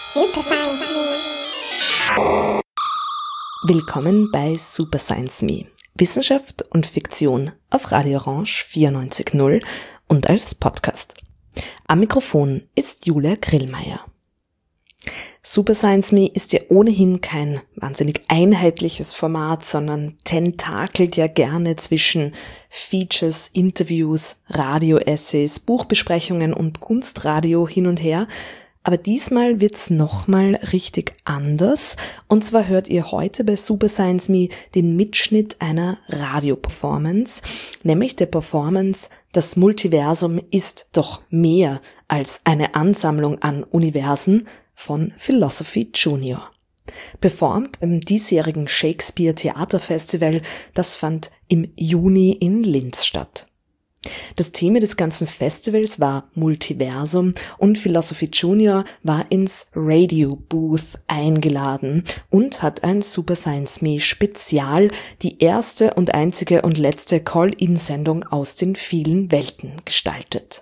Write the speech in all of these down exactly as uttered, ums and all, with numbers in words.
Super Science Me. Willkommen bei Super Science Me. Wissenschaft und Fiktion auf Radio Orange vierundneunzig Komma null und als Podcast. Am Mikrofon ist Julia Grillmeier. Super Science Me ist ja ohnehin kein wahnsinnig einheitliches Format, sondern tentakelt ja gerne zwischen Features, Interviews, Radio-Essays, Buchbesprechungen und Kunstradio hin und her. Aber diesmal wird's nochmal richtig anders. Und zwar hört ihr heute bei Super Science Me den Mitschnitt einer Radio-Performance, nämlich der Performance Das Multiversum ist doch mehr als eine Ansammlung an Universen von Philosophy Junior. Performt beim diesjährigen Shakespeare Theaterfestival, das fand im Juni in Linz statt. Das Thema des ganzen Festivals war Multiversum und Philosophy Junior war ins Radio Booth eingeladen und hat ein Super Science Me Spezial, die erste und einzige und letzte Call-In-Sendung aus den vielen Welten gestaltet.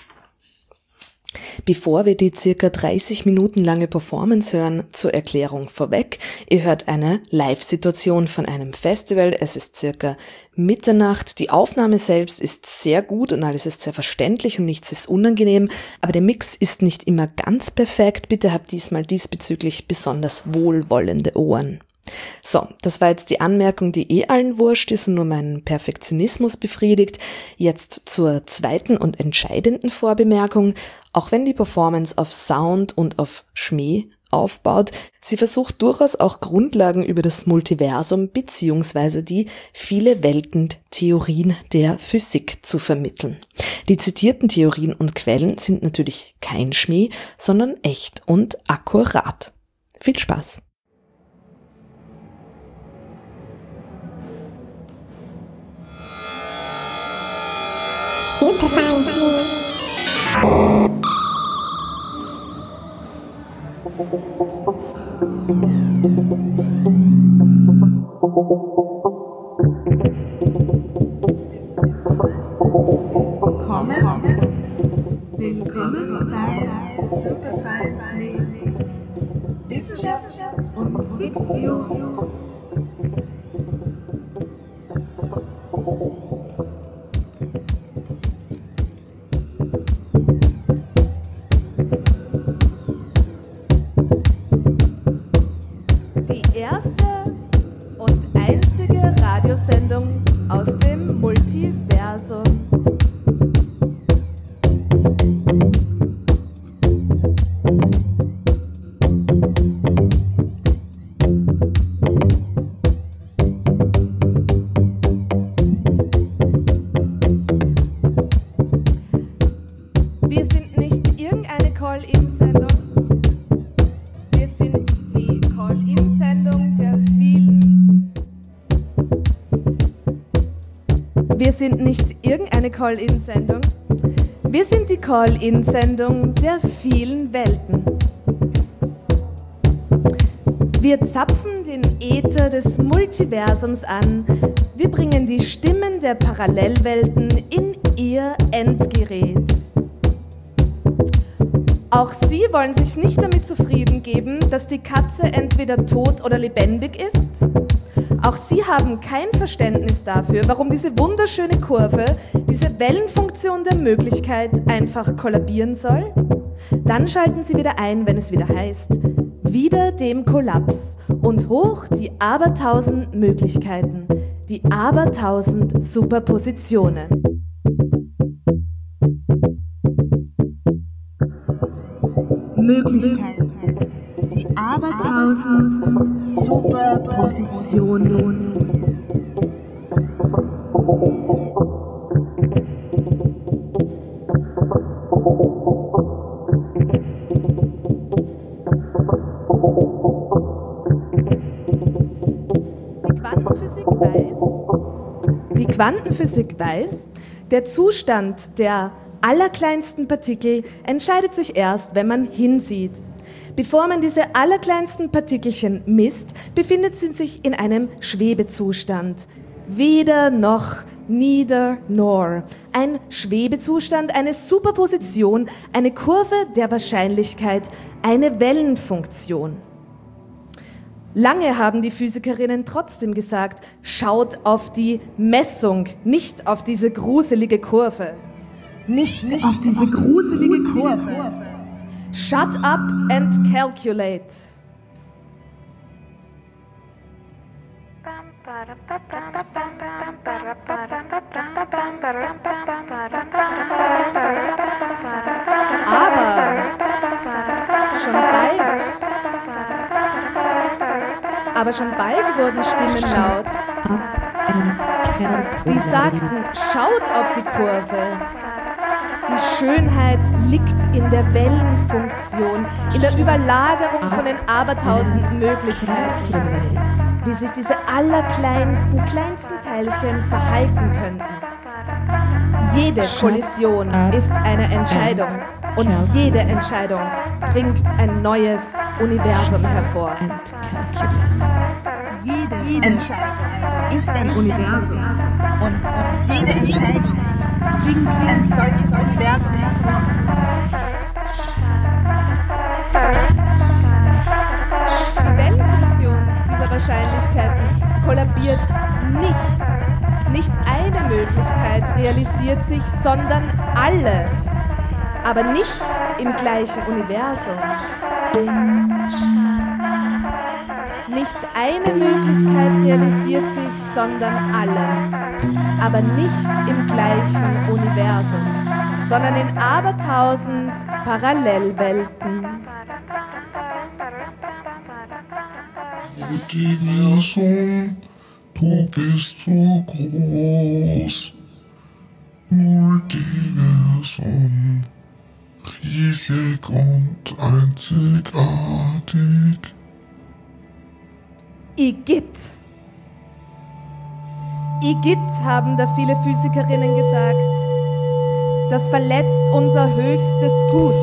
Bevor wir die circa dreißig Minuten lange Performance hören, zur Erklärung vorweg. Ihr hört eine Live-Situation von einem Festival. Es ist circa Mitternacht. Die Aufnahme selbst ist sehr gut und alles ist sehr verständlich und nichts ist unangenehm. Aber der Mix ist nicht immer ganz perfekt. Bitte habt diesmal diesbezüglich besonders wohlwollende Ohren. So, das war jetzt die Anmerkung, die eh allen wurscht ist und nur meinen Perfektionismus befriedigt. Jetzt zur zweiten und entscheidenden Vorbemerkung. Auch wenn die Performance auf Sound und auf Schmäh aufbaut, sie versucht durchaus auch Grundlagen über das Multiversum bzw. die viele Welten-Theorien der Physik zu vermitteln. Die zitierten Theorien und Quellen sind natürlich kein Schmäh, sondern echt und akkurat. Viel Spaß! Super Science Me. Willkommen bei Super Science Me. Wissenschaft und Fiktion. Die erste und einzige Radiosendung aus dem Multiversum. Wir sind nicht irgendeine Call-In-Sendung. Wir sind die Call-In-Sendung der vielen. Wir sind nicht irgendeine Call-In-Sendung. Wir sind die Call-In-Sendung der vielen Welten. Wir zapfen den Äther des Multiversums an. Wir bringen die Stimmen der Parallelwelten in ihr Endgerät. Auch Sie wollen sich nicht damit zufrieden geben, dass die Katze entweder tot oder lebendig ist. Auch Sie haben kein Verständnis dafür, warum diese wunderschöne Kurve, diese Wellenfunktion der Möglichkeit einfach kollabieren soll. Dann schalten Sie wieder ein, wenn es wieder heißt, wieder dem Kollaps und hoch die abertausend Möglichkeiten, die abertausend Superpositionen. Möglichkeiten. Die abertausend Superpositionen. Die Quantenphysik weiß, die Quantenphysik weiß, der Zustand der allerkleinsten Partikel entscheidet sich erst, wenn man hinsieht. Bevor man diese allerkleinsten Partikelchen misst, befindet sie sich in einem Schwebezustand. Weder noch neither nor. Ein Schwebezustand, eine Superposition, eine Kurve der Wahrscheinlichkeit, eine Wellenfunktion. Lange haben die Physikerinnen trotzdem gesagt, schaut auf die Messung, nicht auf diese gruselige Kurve. Nicht, nicht auf diese gruselige Kurve. Shut up and calculate. Aber schon bald, aber schon bald wurden Stimmen laut, die sagten, schaut auf die Kurve. Die Schönheit liegt in der Wellenfunktion, in der Überlagerung von den abertausend Möglichkeiten, wie sich diese allerkleinsten, kleinsten Teilchen verhalten könnten. Jede Kollision ist eine Entscheidung und jede Entscheidung bringt ein neues Universum hervor. Jede Entscheidung ist ein Universum und jede Entscheidung bringt ein solches Universum hervor. Die Wellenfunktion dieser Wahrscheinlichkeiten kollabiert nicht. Nicht eine Möglichkeit realisiert sich, sondern alle. Aber nicht im gleichen Universum. Nicht eine Möglichkeit realisiert sich, sondern alle. Aber nicht im gleichen Universum, sondern in abertausend Parallelwelten. Multiversum, du bist so groß. Multiversum, riesig und einzigartig. Igitt. Igitt, haben da viele Physikerinnen gesagt. Das verletzt unser höchstes Gut.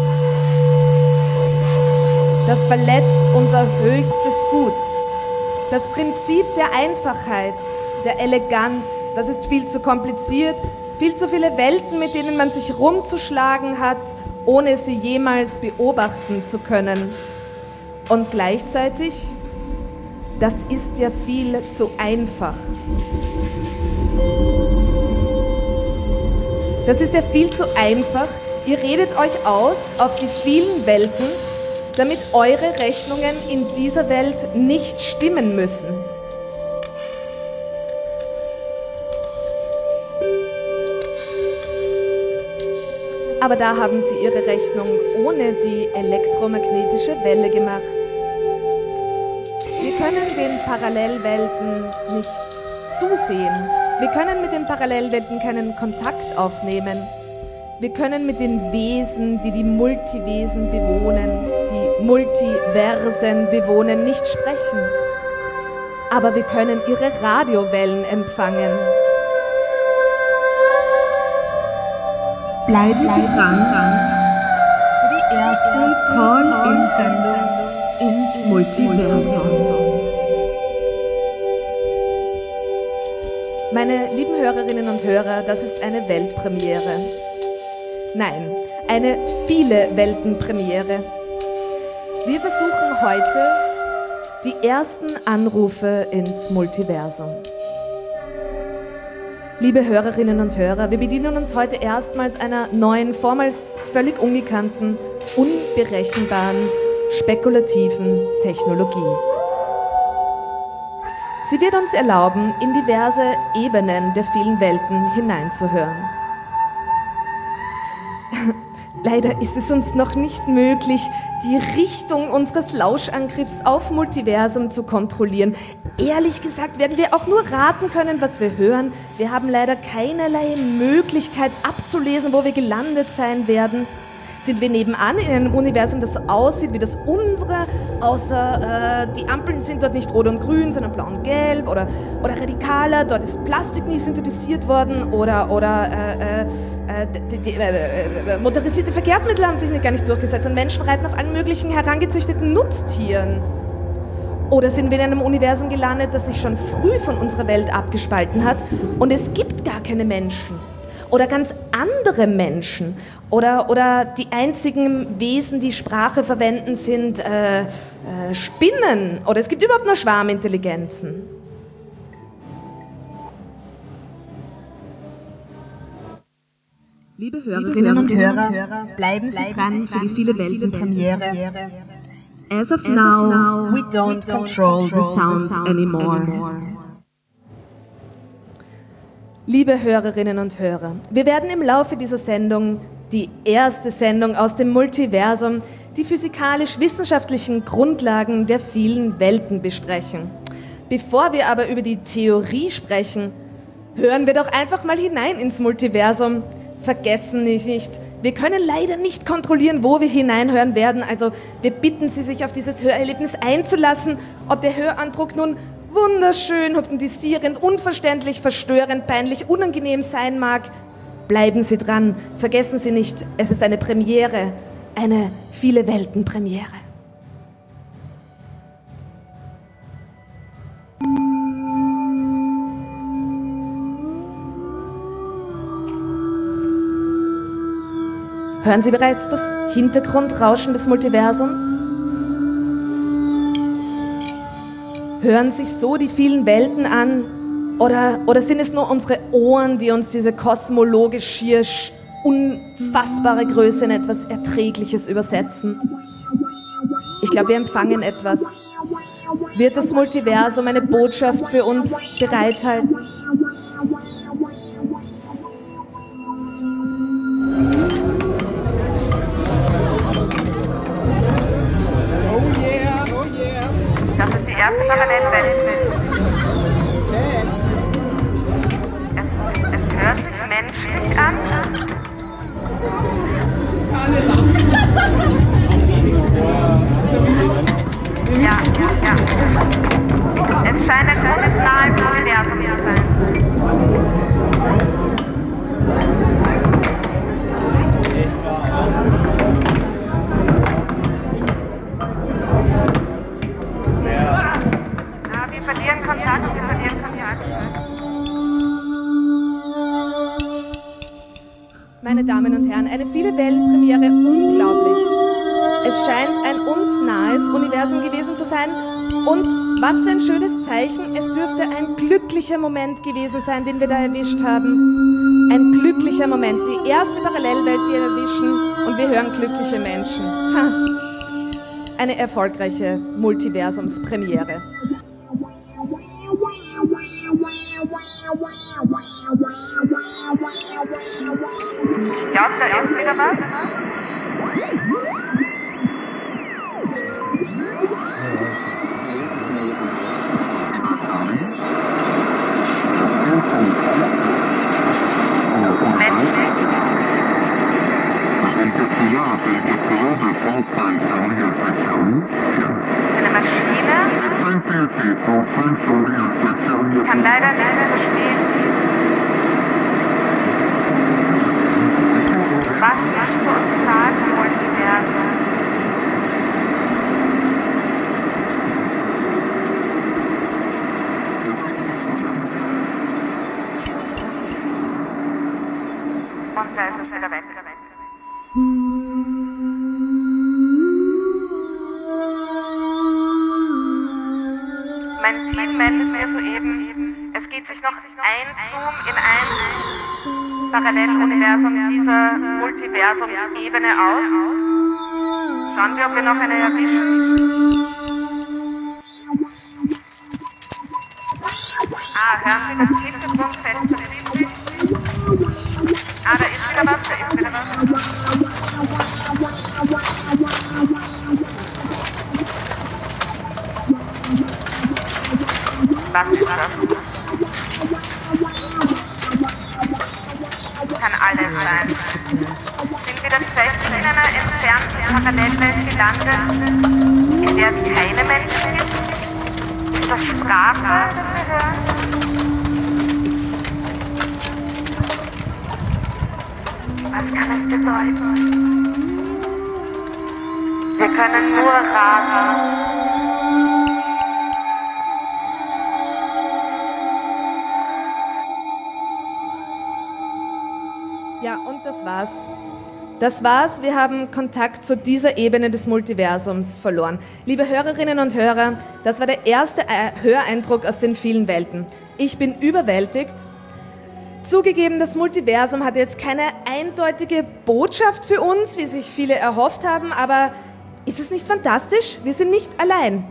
Das verletzt unser höchstes Gut. Das Prinzip der Einfachheit, der Eleganz, das ist viel zu kompliziert, viel zu viele Welten, mit denen man sich rumzuschlagen hat, ohne sie jemals beobachten zu können. Und gleichzeitig, das ist ja viel zu einfach. Das ist ja viel zu einfach. Ihr redet euch aus auf die vielen Welten, damit eure Rechnungen in dieser Welt nicht stimmen müssen. Aber da haben sie ihre Rechnung ohne die elektromagnetische Welle gemacht. Wir können den Parallelwelten nicht zusehen. Wir können mit den Parallelwelten keinen Kontakt aufnehmen. Wir können mit den Wesen, die die Multivesen bewohnen, die Multiversen bewohnen, nicht sprechen. Aber wir können ihre Radiowellen empfangen. Bleiben Sie dran für die erste Call-In-Sendung ins Multiversum. Meine lieben Hörerinnen und Hörer, das ist eine Weltpremiere. Nein, eine Viele-Welten-Premiere. Wir versuchen heute die ersten Anrufe ins Multiversum. Liebe Hörerinnen und Hörer, wir bedienen uns heute erstmals einer neuen, vormals völlig ungekannten, unberechenbaren, spekulativen Technologie. Sie wird uns erlauben, in diverse Ebenen der vielen Welten hineinzuhören. Leider ist es uns noch nicht möglich, die Richtung unseres Lauschangriffs auf Multiversum zu kontrollieren. Ehrlich gesagt werden wir auch nur raten können, was wir hören. Wir haben leider keinerlei Möglichkeit abzulesen, wo wir gelandet sein werden. Sind wir nebenan in einem Universum, das so aussieht wie das unsere, außer äh, die Ampeln sind dort nicht rot und grün, sondern blau und gelb, oder, oder radikaler, dort ist Plastik nie synthetisiert worden, oder, oder äh, äh, die, die, äh, äh, motorisierte Verkehrsmittel haben sich nicht, gar nicht durchgesetzt und Menschen reiten auf allen möglichen herangezüchteten Nutztieren. Oder sind wir in einem Universum gelandet, das sich schon früh von unserer Welt abgespalten hat und es gibt gar keine Menschen? Oder ganz andere Menschen? Oder, oder die einzigen Wesen, die Sprache verwenden, sind äh, äh, Spinnen? Oder es gibt überhaupt nur Schwarmintelligenzen? Liebe Hörerinnen und Hörer, bleiben Sie dran für die viele Welten-Premiere. As of now, we don't control the sound anymore. Liebe Hörerinnen und Hörer, wir werden im Laufe dieser Sendung, die erste Sendung aus dem Multiversum, die physikalisch-wissenschaftlichen Grundlagen der vielen Welten besprechen. Bevor wir aber über die Theorie sprechen, hören wir doch einfach mal hinein ins Multiversum. Vergessen Sie nicht, wir können leider nicht kontrollieren, wo wir hineinhören werden, also wir bitten Sie, sich auf dieses Hörerlebnis einzulassen, ob der Höreindruck nun wunderschön, hypnotisierend, unverständlich, verstörend, peinlich, unangenehm sein mag. Bleiben Sie dran, vergessen Sie nicht, es ist eine Premiere, eine Viele-Welten-Premiere. Hören Sie bereits das Hintergrundrauschen des Multiversums? Hören sich so die vielen Welten an? Oder, oder sind es nur unsere Ohren, die uns diese kosmologisch schier unfassbare Größe in etwas Erträgliches übersetzen? Ich glaube, wir empfangen etwas. Wird das Multiversum eine Botschaft für uns bereithalten? Das ist die erste Parallelwelt. Es, es hört sich menschlich an. Ja, ja, ja. Es scheint ein gutes nahes Universum zu sein. Wir verlieren Kontakt, wir verlieren Kontakt. Meine Damen und Herren, eine Viele-Welten-Premiere, unglaublich. Es scheint ein uns nahes Universum gewesen zu sein und was für ein schönes Zeichen, es dürfte ein glücklicher Moment gewesen sein, den wir da erwischt haben. Ein glücklicher Moment, die erste Parallelwelt, die wir erwischen und wir hören glückliche Menschen. Ha. Eine erfolgreiche Multiversumspremiere. Ich glaube, da ist wieder was. Menschlich. Ist es eine Maschine? Ich kann leider nichts verstehen. Was willst du uns sagen, Multiversum? Und da ist es wieder weg, wieder weg. Mein Team meldet mir soeben, es geht sich noch ein Zoom in ein Paralleluniversum dieser Multiversumsebene aus. Schauen wir, ob wir noch eine erwischen. Ah, hören Sie das Hintergrundfenster? Ah, da ist wieder was, da ist wieder was. Was ist das? Kann alles sein. Sind wir tatsächlich in einer entfernten Parallelwelt gelandet, in der es keine Menschen gibt? Ist das Sprache, das wir hören? Was kann es bedeuten? Wir können nur raten. Und das war's. Das war's. Wir haben Kontakt zu dieser Ebene des Multiversums verloren. Liebe Hörerinnen und Hörer, das war der erste Höreindruck aus den vielen Welten. Ich bin überwältigt. Zugegeben, das Multiversum hat jetzt keine eindeutige Botschaft für uns, wie sich viele erhofft haben, aber ist es nicht fantastisch? Wir sind nicht allein.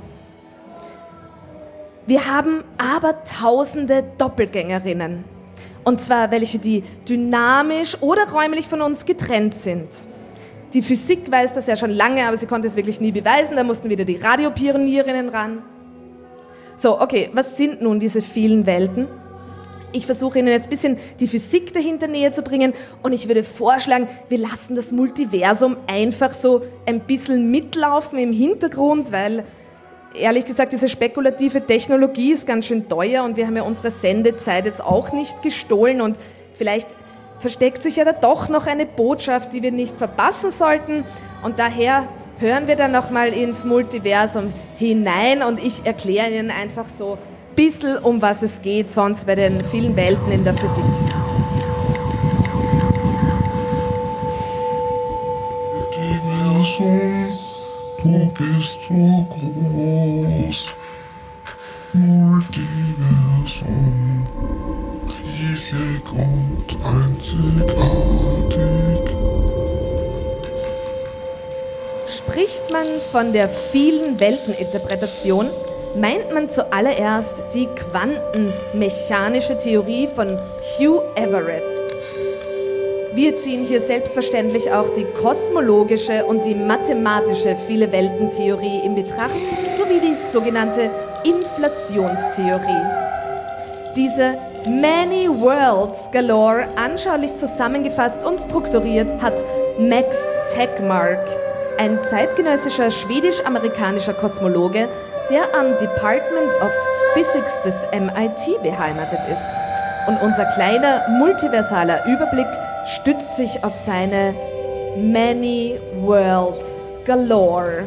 Wir haben abertausende Doppelgängerinnen. Und zwar welche, die dynamisch oder räumlich von uns getrennt sind. Die Physik weiß das ja schon lange, aber sie konnte es wirklich nie beweisen. Da mussten wieder die Radiopionierinnen ran. So, okay, was sind nun diese vielen Welten? Ich versuche Ihnen jetzt ein bisschen die Physik dahinter näher zu bringen und ich würde vorschlagen, wir lassen das Multiversum einfach so ein bisschen mitlaufen im Hintergrund, weil ehrlich gesagt, diese spekulative Technologie ist ganz schön teuer und wir haben ja unsere Sendezeit jetzt auch nicht gestohlen und vielleicht versteckt sich ja da doch noch eine Botschaft, die wir nicht verpassen sollten und daher hören wir dann nochmal ins Multiversum hinein und ich erkläre Ihnen einfach so ein bisschen, um was es geht, sonst bei den vielen Welten in der Physik. Multiversum, du bist so groß. Multiversum, riesig und einzigartig. Spricht man von der vielen Welteninterpretation, meint man zuallererst die quantenmechanische Theorie von Hugh Everett. Wir ziehen hier selbstverständlich auch die kosmologische und die mathematische Viele-Welten-Theorie in Betracht, sowie die sogenannte Inflationstheorie. Diese Many Worlds Galore anschaulich zusammengefasst und strukturiert hat Max Tegmark, ein zeitgenössischer schwedisch-amerikanischer Kosmologe, der am Department of Physics des M I T beheimatet ist. Und unser kleiner multiversaler Überblick stützt sich auf seine Many Worlds Galore.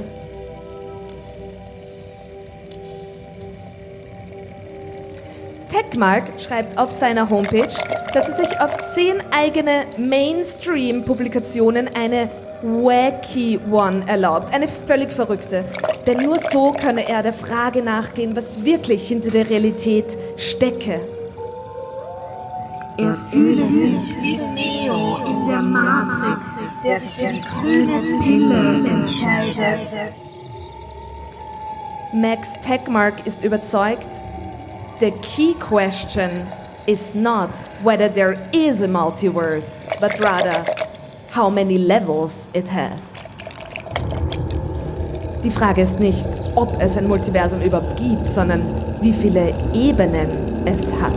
Tegmark schreibt auf seiner Homepage, dass er sich auf zehn eigene Mainstream-Publikationen eine Wacky One erlaubt, eine völlig verrückte. Denn nur so könne er der Frage nachgehen, was wirklich hinter der Realität stecke. Er fühle sich wie Neo in der Matrix, der sich für die grüne Pille entscheidet. Max Tegmark ist überzeugt, the key question is not whether there is a multiverse, but rather how many levels it has. Die Frage ist nicht, ob es ein Multiversum überhaupt gibt, sondern wie viele Ebenen es hat.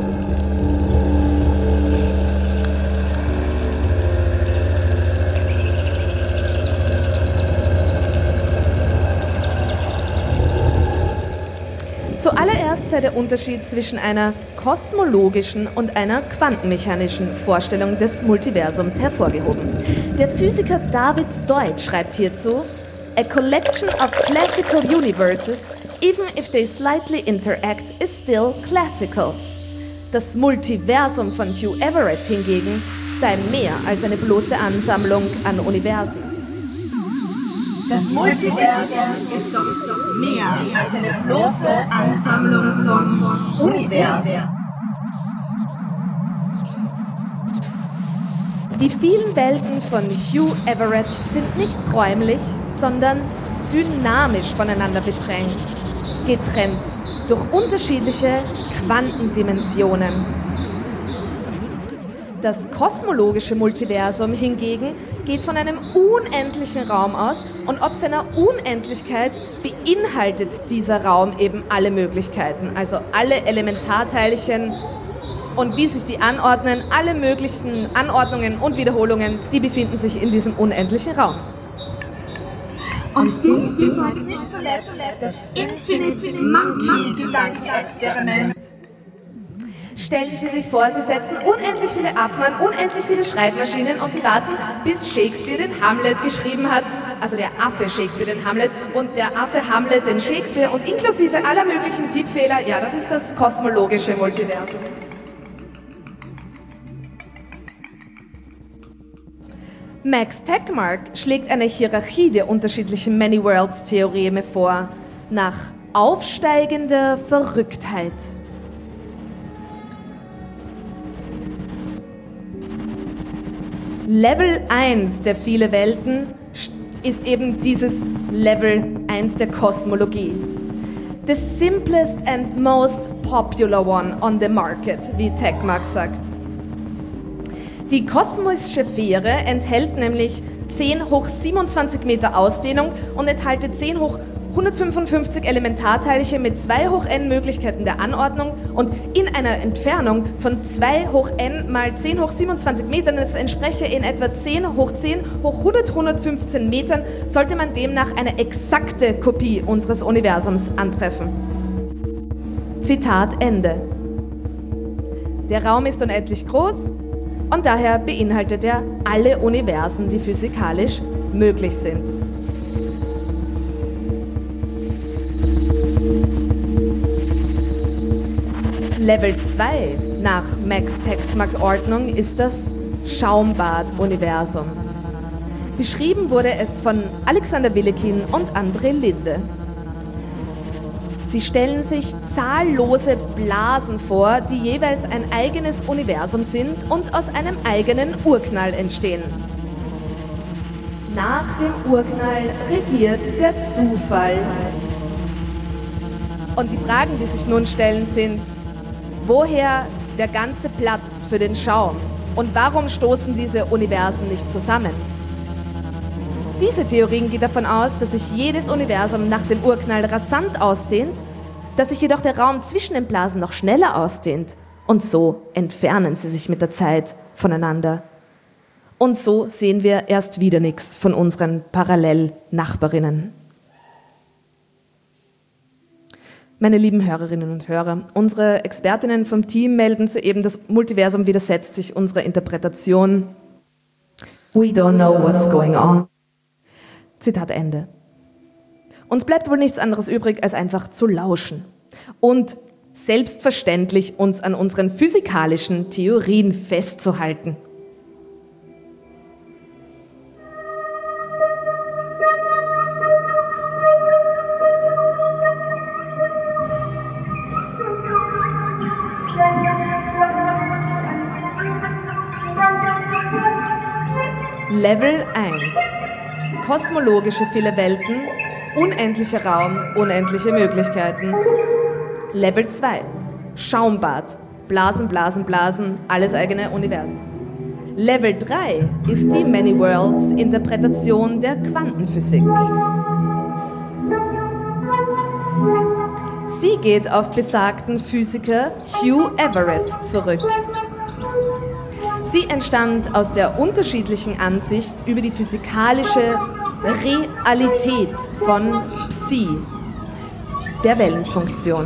Zuallererst sei der Unterschied zwischen einer kosmologischen und einer quantenmechanischen Vorstellung des Multiversums hervorgehoben. Der Physiker David Deutsch schreibt hierzu: A collection of classical universes, even if they slightly interact, is still classical. Das Multiversum von Hugh Everett hingegen sei mehr als eine bloße Ansammlung an Universen. Das Multiversum ist doch mehr als eine bloße Ansammlung von Universen. Die vielen Welten von Hugh Everett sind nicht räumlich, sondern dynamisch voneinander bedrängt, getrennt durch unterschiedliche Quantendimensionen. Das kosmologische Multiversum hingegen geht von einem unendlichen Raum aus und ob seiner Unendlichkeit beinhaltet dieser Raum eben alle Möglichkeiten, also alle Elementarteilchen und wie sich die anordnen, alle möglichen Anordnungen und Wiederholungen, die befinden sich in diesem unendlichen Raum. Und dies ist nicht zuletzt das Infinite Monkey-Gedankenexperiment. Stellen Sie sich vor, Sie setzen unendlich viele Affen an, unendlich viele Schreibmaschinen und Sie warten, bis Shakespeare den Hamlet geschrieben hat. Also der Affe Shakespeare den Hamlet und der Affe Hamlet den Shakespeare und inklusive aller möglichen Tippfehler. Ja, das ist das kosmologische Multiversum. Max Tegmark schlägt eine Hierarchie der unterschiedlichen Many-Worlds-Theoreme vor, nach aufsteigender Verrücktheit. Level eins der viele Welten ist eben dieses Level eins der Kosmologie. The simplest and most popular one on the market, wie Tegmark sagt. Die kosmische Sphäre enthält nämlich zehn hoch siebenundzwanzig Meter Ausdehnung und enthalte zehn hoch hundertfünfundfünfzig Elementarteilchen mit zwei hoch n Möglichkeiten der Anordnung und in einer Entfernung von zwei hoch n mal zehn hoch siebenundzwanzig Metern, das entspreche in etwa zehn hoch zehn hoch hundert, hundertfünfzehn Metern, sollte man demnach eine exakte Kopie unseres Universums antreffen. Zitat Ende. Der Raum ist unendlich groß und daher beinhaltet er alle Universen, die physikalisch möglich sind. Level zwei nach Max Tegmark Ordnung ist das Schaumbad-Universum. Beschrieben wurde es von Alexander Willikin und André Linde. Sie stellen sich zahllose Blasen vor, die jeweils ein eigenes Universum sind und aus einem eigenen Urknall entstehen. Nach dem Urknall regiert der Zufall. Und die Fragen, die sich nun stellen, sind: Woher der ganze Platz für den Schaum? Und warum stoßen diese Universen nicht zusammen? Diese Theorien gehen davon aus, dass sich jedes Universum nach dem Urknall rasant ausdehnt, dass sich jedoch der Raum zwischen den Blasen noch schneller ausdehnt und so entfernen sie sich mit der Zeit voneinander. Und so sehen wir erst wieder nichts von unseren Parallelnachbarinnen. Meine lieben Hörerinnen und Hörer, unsere Expertinnen vom Team melden soeben, das Multiversum widersetzt sich unserer Interpretation. We don't know what's going on. Zitat Ende. Uns bleibt wohl nichts anderes übrig, als einfach zu lauschen und selbstverständlich uns an unseren physikalischen Theorien festzuhalten. Level eins. Kosmologische viele Welten, unendlicher Raum, unendliche Möglichkeiten. Level zwei. Schaumbad, Blasen, Blasen, Blasen, alles eigene Universen. Level drei ist die Many Worlds Interpretation der Quantenphysik. Sie geht auf besagten Physiker Hugh Everett zurück. Sie entstand aus der unterschiedlichen Ansicht über die physikalische Realität von Psi, der Wellenfunktion,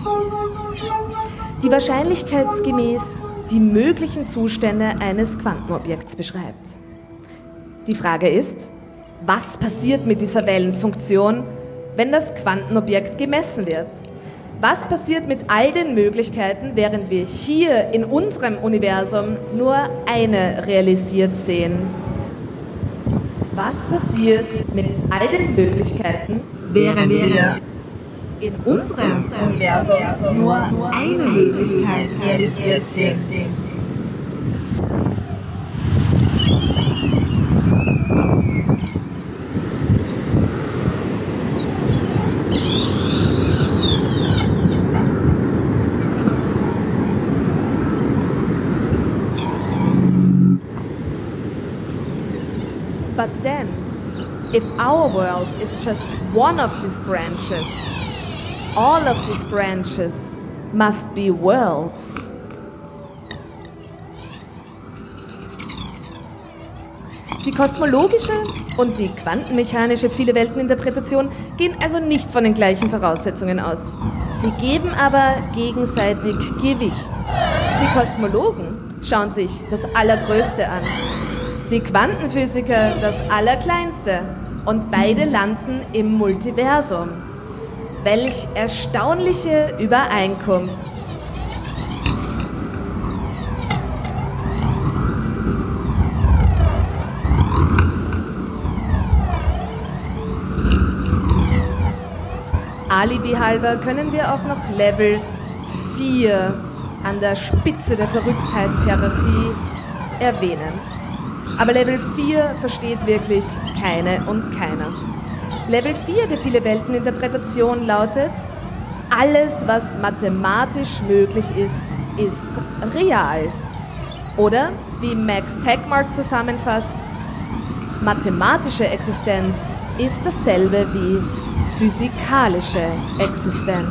die wahrscheinlichkeitsgemäß die möglichen Zustände eines Quantenobjekts beschreibt. Die Frage ist, was passiert mit dieser Wellenfunktion, wenn das Quantenobjekt gemessen wird? Was passiert mit all den Möglichkeiten, während wir hier in unserem Universum nur eine realisiert sehen? Was passiert mit all den Möglichkeiten, während wir in unserem Universum nur eine Möglichkeit realisiert sehen? But then, if our world is just one of these branches, all of these branches must be worlds. Die kosmologische und die quantenmechanische Viele-Welten-Interpretation gehen also nicht von den gleichen Voraussetzungen aus. Sie geben aber gegenseitig Gewicht. Die Kosmologen schauen sich das Allergrößte an, die Quantenphysiker das Allerkleinste und beide landen im Multiversum. Welch erstaunliche Übereinkunft! Alibi halber können wir auch noch Level vier an der Spitze der Verrücktheitshierarchie erwähnen. Aber Level vier versteht wirklich keine und keiner. Level vier der Viele-Welten-Interpretation lautet: Alles, was mathematisch möglich ist, ist real. Oder, wie Max Tegmark zusammenfasst, mathematische Existenz ist dasselbe wie physikalische Existenz.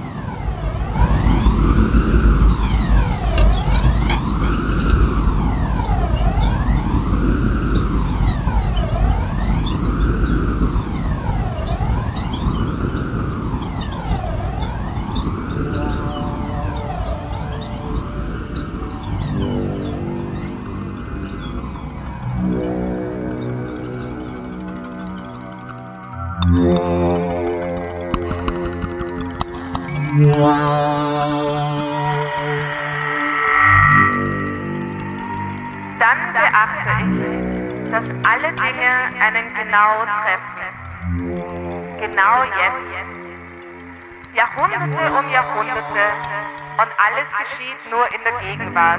Dann beachte ich, dass alle Dinge einen genau treffen. Genau jetzt. Jahrhunderte um Jahrhunderte und alles geschieht nur in der Gegenwart.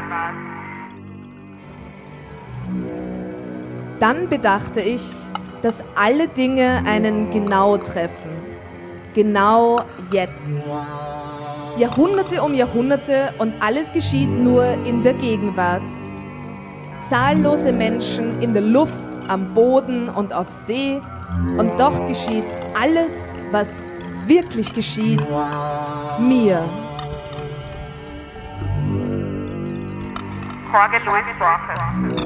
Dann bedachte ich, dass alle Dinge einen genau treffen. Genau jetzt. Jahrhunderte um Jahrhunderte und alles geschieht nur in der Gegenwart. Zahllose Menschen in der Luft, am Boden und auf See, und doch geschieht alles, was wirklich geschieht, mir. Jorge Luis Borges.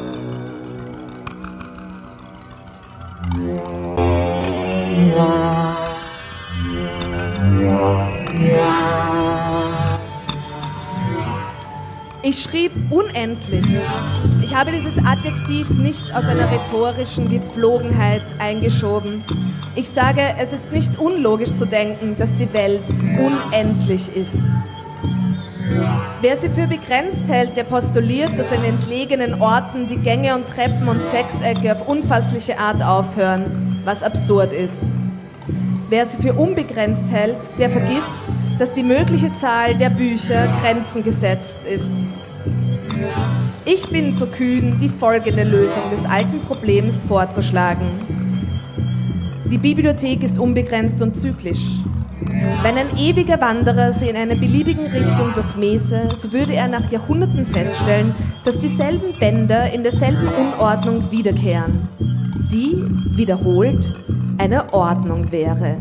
Ich schrieb unendlich. Ich habe dieses Adjektiv nicht aus einer rhetorischen Gepflogenheit eingeschoben. Ich sage, es ist nicht unlogisch zu denken, dass die Welt unendlich ist. Wer sie für begrenzt hält, der postuliert, dass in entlegenen Orten die Gänge und Treppen und Sechsecke auf unfassliche Art aufhören, was absurd ist. Wer sie für unbegrenzt hält, der vergisst, dass die mögliche Zahl der Bücher Grenzen gesetzt ist. Ich bin so kühn, die folgende Lösung des alten Problems vorzuschlagen. Die Bibliothek ist unbegrenzt und zyklisch. Wenn ein ewiger Wanderer sie in einer beliebigen Richtung durchmäße, so würde er nach Jahrhunderten feststellen, dass dieselben Bänder in derselben Unordnung wiederkehren, die, wiederholt, eine Ordnung wäre.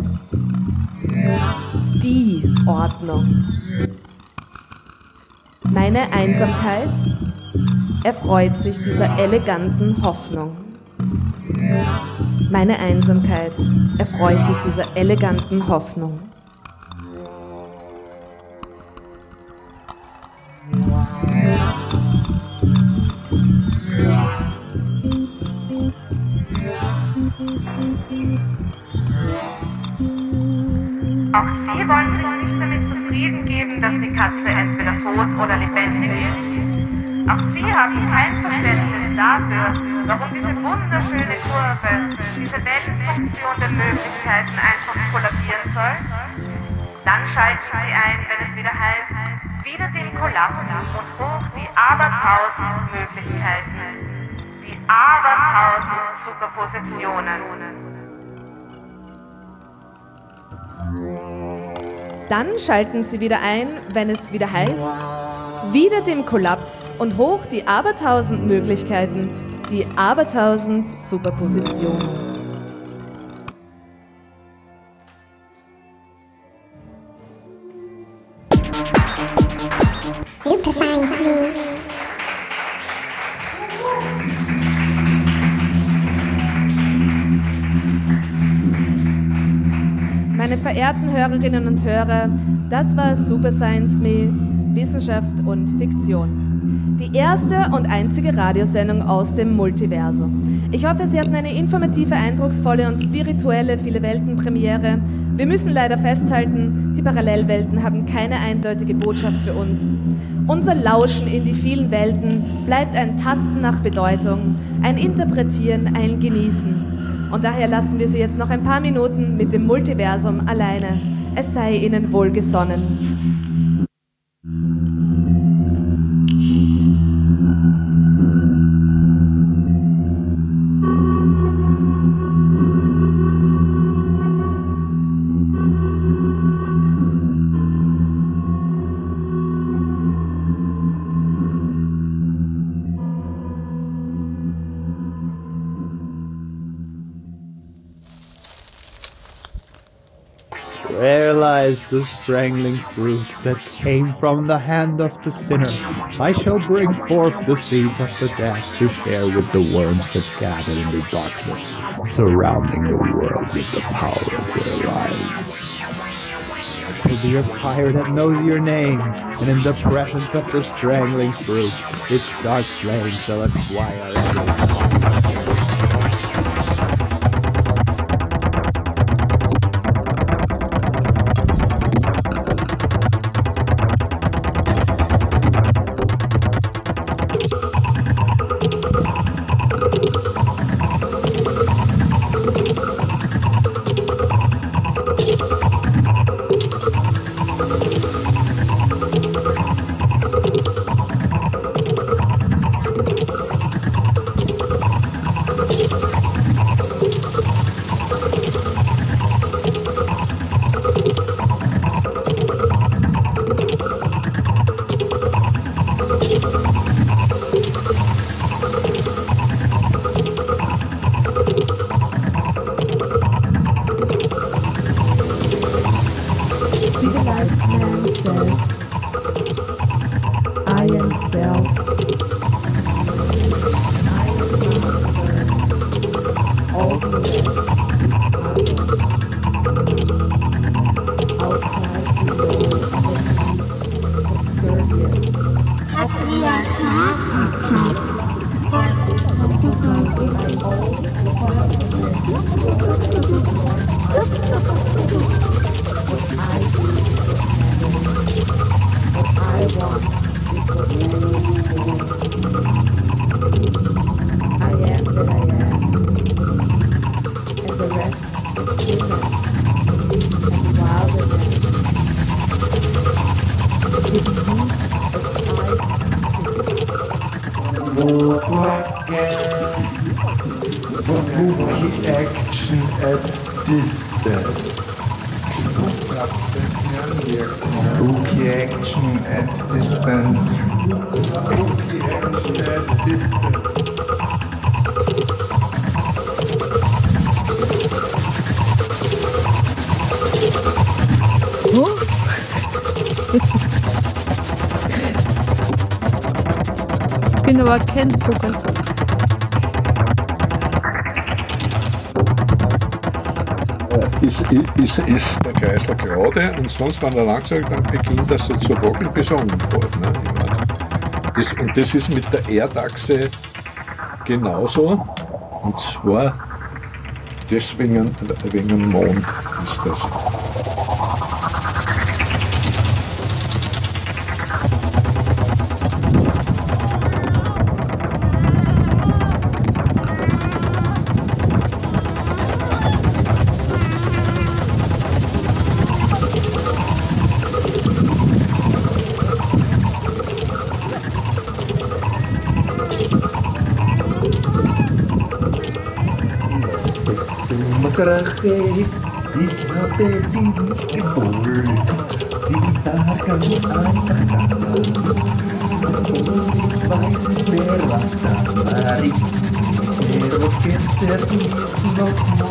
Die Ordnung. Meine Einsamkeit erfreut sich dieser eleganten Hoffnung. Meine Einsamkeit erfreut sich dieser eleganten Hoffnung. Auch Sie wollen sich nicht damit zufrieden geben, dass die Katze entweder tot oder lebendig ist. Auch Sie haben kein Verständnis dafür, warum diese wunderschöne Kurve, diese Wellenfunktion der Möglichkeiten einfach kollabieren soll. Dann schalten Sie ein, wenn es wieder heißt, wieder den Kollaps und hoch die abertausend Möglichkeiten, die abertausend Superpositionen. Dann schalten Sie wieder ein, wenn es wieder heißt, wieder dem Kollaps und hoch die abertausend Möglichkeiten, die abertausend Superpositionen. Super Science Me. Meine verehrten Hörerinnen und Hörer, das war Super Science Me, Wissenschaft und Fiktion. Die erste und einzige Radiosendung aus dem Multiversum. Ich hoffe, Sie hatten eine informative, eindrucksvolle und spirituelle Viele-Welten-Premiere. Wir müssen leider festhalten, die Parallelwelten haben keine eindeutige Botschaft für uns. Unser Lauschen in die vielen Welten bleibt ein Tasten nach Bedeutung, ein Interpretieren, ein Genießen. Und daher lassen wir Sie jetzt noch ein paar Minuten mit dem Multiversum alleine. Es sei Ihnen wohlgesonnen. Where lies the strangling fruit that came from the hand of the sinner? I shall bring forth the seeds of the dead to share with the worms that gather in the darkness, surrounding the world with the power of their lives. It will be a fire that knows your name, and in the presence of the strangling fruit, its dark flame shall acquire everything. Spooky action at distance. Spooky action at distance. Spooky action at distance. Ich bin aber kein Vogel. Ist, ist, ist der Kreisler gerade und sonst, wenn er langsam, dann beginnt das so zu wackeln, bis er umfährt. Ne? Das, und das ist mit der Erdachse genauso. Und zwar deswegen wegen dem Mond ist das. Ich habe sie nicht gewollt, sie war ganz aneinander. Und ich weiß nicht mehr, was da war. Ich mehr, was gestern ist, noch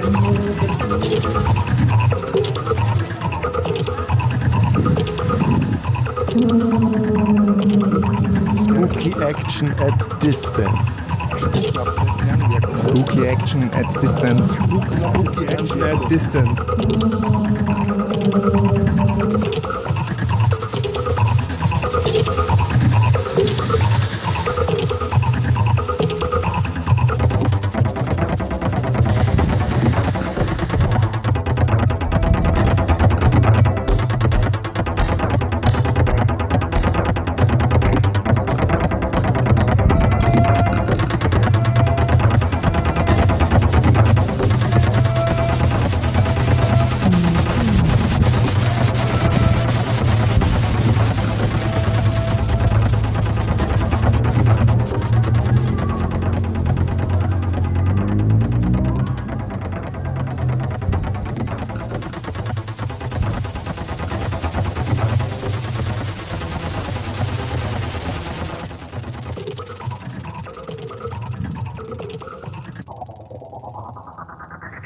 morgen. Spooky action at distance. Spooky action at distance. Spooky action at distance.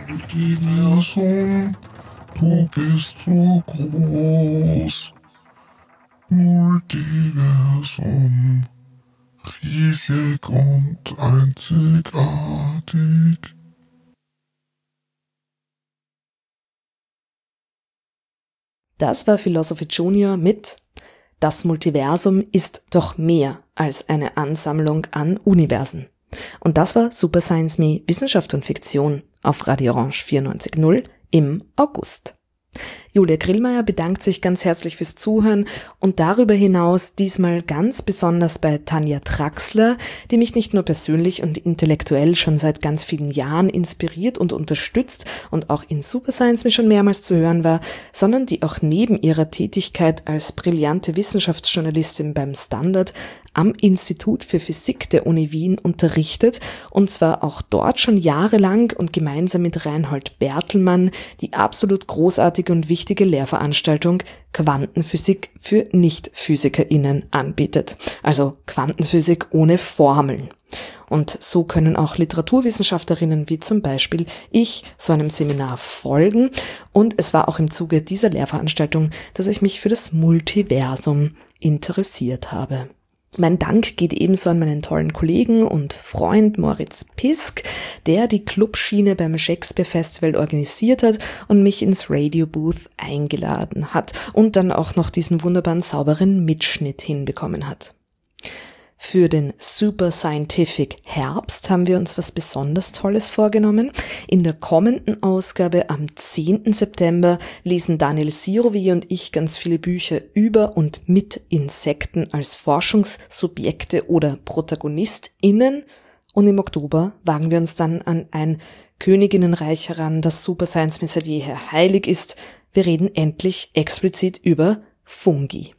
Multiversum, du bist so groß. Multiversum, riesig und einzigartig. Das war Philosophy Junior mit Das Multiversum ist doch mehr als eine Ansammlung an Universen. Und das war Super Science Me Wissenschaft und Fiktion auf Radio Orange vierundneunzig Komma null im August. Julia Grillmeier bedankt sich ganz herzlich fürs Zuhören und darüber hinaus diesmal ganz besonders bei Tanja Traxler, die mich nicht nur persönlich und intellektuell schon seit ganz vielen Jahren inspiriert und unterstützt und auch in Super Science mir schon mehrmals zu hören war, sondern die auch neben ihrer Tätigkeit als brillante Wissenschaftsjournalistin beim Standard am Institut für Physik der Uni Wien unterrichtet und zwar auch dort schon jahrelang und gemeinsam mit Reinhold Bertelmann die absolut großartige und wichtige Lehrveranstaltung Quantenphysik für Nicht-PhysikerInnen anbietet. Also Quantenphysik ohne Formeln. Und so können auch Literaturwissenschaftlerinnen wie zum Beispiel ich so einem Seminar folgen. Und es war auch im Zuge dieser Lehrveranstaltung, dass ich mich für das Multiversum interessiert habe. Mein Dank geht ebenso an meinen tollen Kollegen und Freund Moritz Pisk, der die Clubschiene beim Shakespeare Festival organisiert hat und mich ins Radio Booth eingeladen hat und dann auch noch diesen wunderbaren sauberen Mitschnitt hinbekommen hat. Für den Super Scientific Herbst haben wir uns was besonders Tolles vorgenommen. In der kommenden Ausgabe am zehnten September lesen Daniel Sirovi und ich ganz viele Bücher über und mit Insekten als Forschungssubjekte oder ProtagonistInnen. Und im Oktober wagen wir uns dann an ein Königinnenreich heran, das Super Science mir seit jeher heilig ist. Wir reden endlich explizit über Fungi.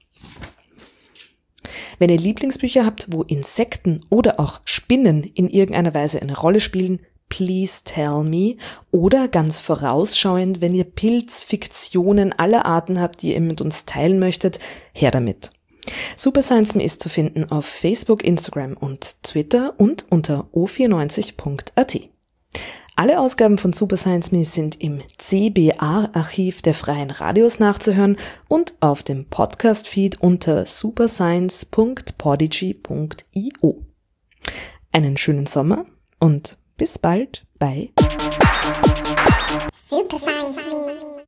Wenn ihr Lieblingsbücher habt, wo Insekten oder auch Spinnen in irgendeiner Weise eine Rolle spielen, please tell me. Oder ganz vorausschauend, wenn ihr Pilzfiktionen aller Arten habt, die ihr mit uns teilen möchtet, her damit. Super Science Me ist zu finden auf Facebook, Instagram und Twitter und unter o vierundneunzig punkt a t. Alle Ausgaben von Super Science Me sind im C B A-Archiv der Freien Radios nachzuhören und auf dem Podcast-Feed unter superscience punkt podigy punkt i o. Einen schönen Sommer und bis bald bei Super Science Me.